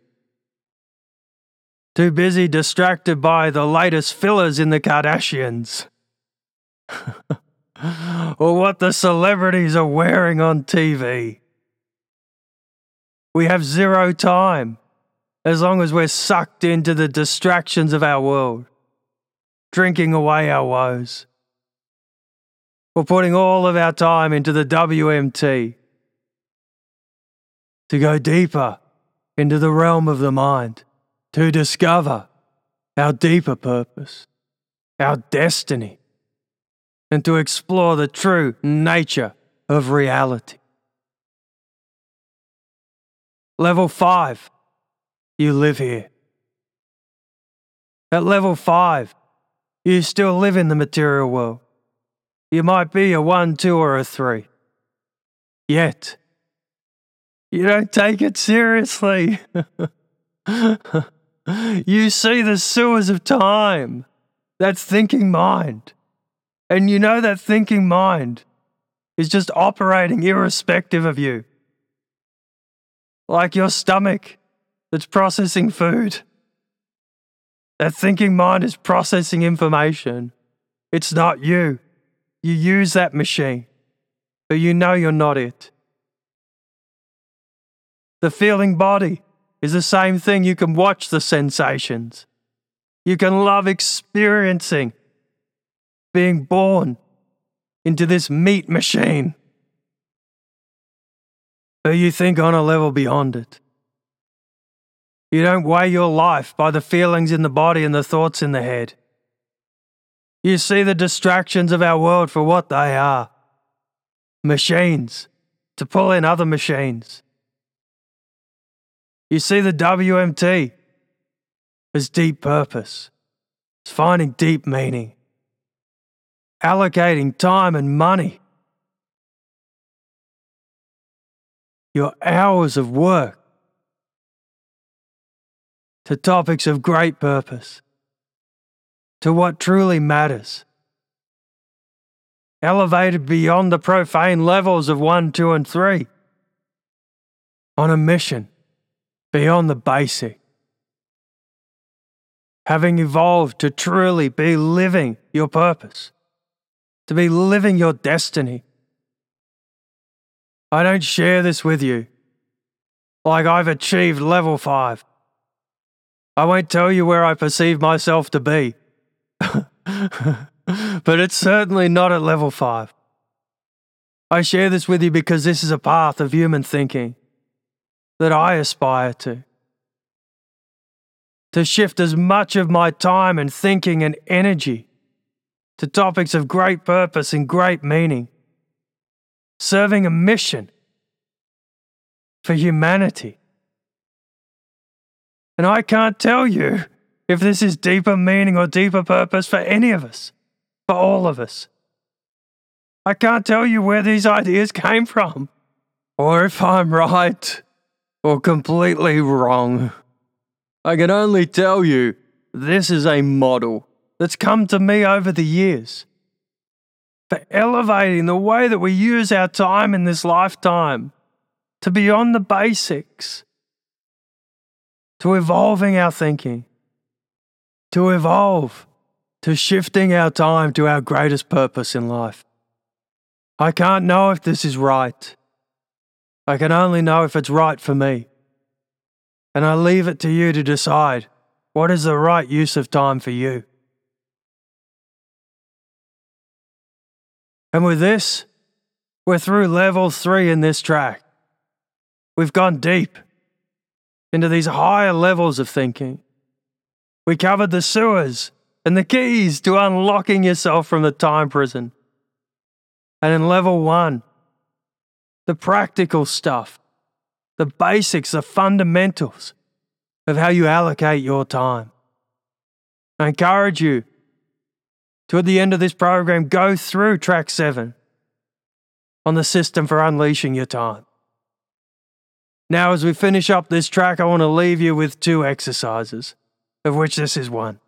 Too busy distracted by the latest fillers in the Kardashians. Or what the celebrities are wearing on T V. We have zero time as long as we're sucked into the distractions of our world, drinking away our woes. We're putting all of our time into the W M T to go deeper into the realm of the mind, to discover our deeper purpose, our destiny, and to explore the true nature of reality. Level five, you live here. At level five, you still live in the material world. You might be a one, two, or a three. Yet, you don't take it seriously. You see the sewers of time, that thinking mind. And you know that thinking mind is just operating irrespective of you. Like your stomach that's processing food. That thinking mind is processing information. It's not you. You use that machine, but you know you're not it. The feeling body is the same thing. You can watch the sensations. You can love experiencing being born into this meat machine. But you think on a level beyond it. You don't weigh your life by the feelings in the body and the thoughts in the head. You see the distractions of our world for what they are. Machines to pull in other machines. You see the W M T as deep purpose. It's finding deep meaning. Allocating time and money. Your hours of work to topics of great purpose, to what truly matters. Elevated beyond the profane levels of one, two, and three. On a mission beyond the basic. Having evolved to truly be living your purpose, to be living your destiny. I don't share this with you like I've achieved level five. I won't tell you where I perceive myself to be, but it's certainly not at level five. I share this with you because this is a path of human thinking that I aspire to. To shift as much of my time and thinking and energy to topics of great purpose and great meaning, serving a mission for humanity. And I can't tell you if this is deeper meaning or deeper purpose for any of us, for all of us. I can't tell you where these ideas came from, or if I'm right or completely wrong. I can only tell you this is a model that's come to me over the years for elevating the way that we use our time in this lifetime to beyond the basics, to evolving our thinking, to evolve, to shifting our time to our greatest purpose in life. I can't know if this is right. I can only know if it's right for me. And I leave it to you to decide what is the right use of time for you. And with this, we're through level three in this track. We've gone deep into these higher levels of thinking. We covered the sewers and the keys to unlocking yourself from the time prison. And in level one, the practical stuff, the basics, the fundamentals of how you allocate your time. I encourage you to, at the end of this program, go through track seven on the system for unleashing your time. Now, as we finish up this track, I want to leave you with two exercises, of which this is one.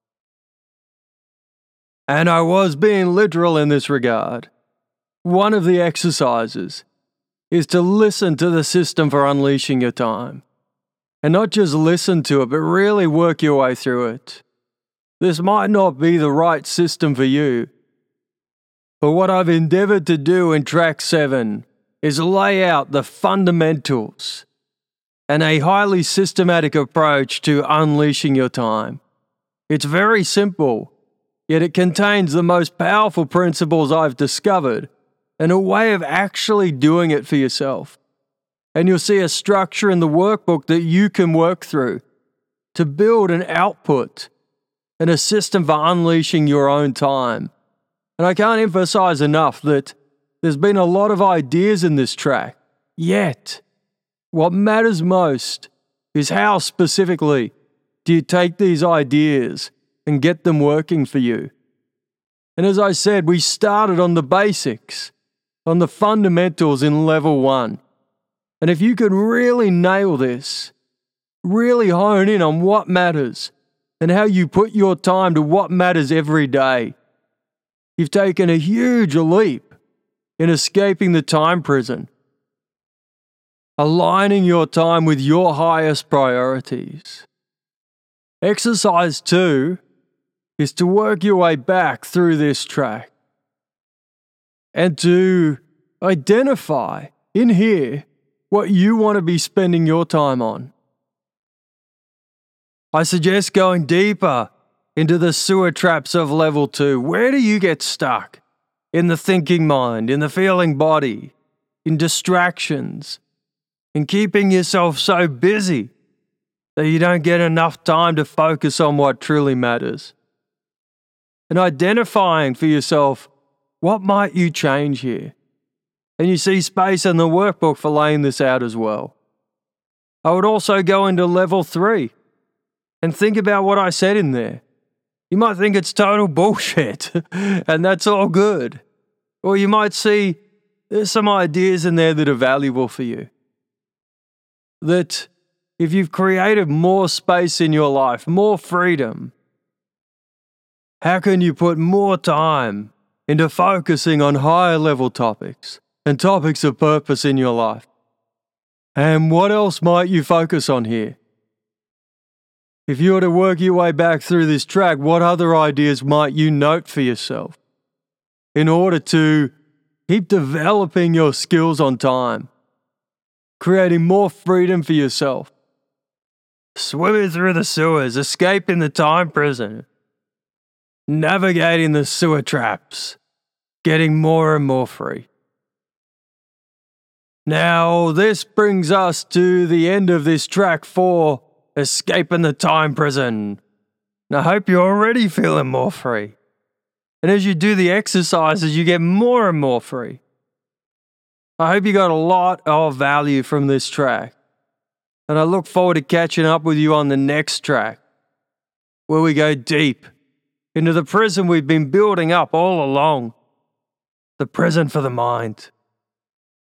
And I was being literal in this regard. One of the exercises is to listen to the system for unleashing your time. And not just listen to it, but really work your way through it. This might not be the right system for you, but what I've endeavored to do in track seven is lay out the fundamentals and a highly systematic approach to unleashing your time. It's very simple, yet it contains the most powerful principles I've discovered and a way of actually doing it for yourself. And you'll see a structure in the workbook that you can work through to build an output and a system for unleashing your own time. And I can't emphasize enough that there's been a lot of ideas in this track, yet What matters most is how specifically do you take these ideas and get them working for you. And as I said, we started on the basics, on the fundamentals in level one. And if you can really nail this, really hone in on what matters and how you put your time to what matters every day, you've taken a huge leap in escaping the time prison, aligning your time with your highest priorities. Exercise two is to work your way back through this track and to identify in here what you want to be spending your time on. I suggest going deeper into the sewer traps of level two. Where do you get stuck? In the thinking mind, in the feeling body, in distractions, in keeping yourself so busy that you don't get enough time to focus on what truly matters. And identifying for yourself, what might you change here? And you see space in the workbook for laying this out as well. I would also go into level three and think about what I said in there. You might think it's total bullshit, and that's all good. Or you might see there's some ideas in there that are valuable for you. That if you've created more space in your life, more freedom, how can you put more time into focusing on higher level topics and topics of purpose in your life? And what else might you focus on here? If you were to work your way back through this track, what other ideas might you note for yourself in order to keep developing your skills on time, creating more freedom for yourself, swimming through the sewers, escaping the time prison, navigating the sewer traps, getting more and more free? Now, this brings us to the end of this track four, escaping the time prison. And I hope you're already feeling more free. And as you do the exercises, you get more and more free. I hope you got a lot of value from this track. And I look forward to catching up with you on the next track, where we go deep into the prison we've been building up all along. The prison for the mind.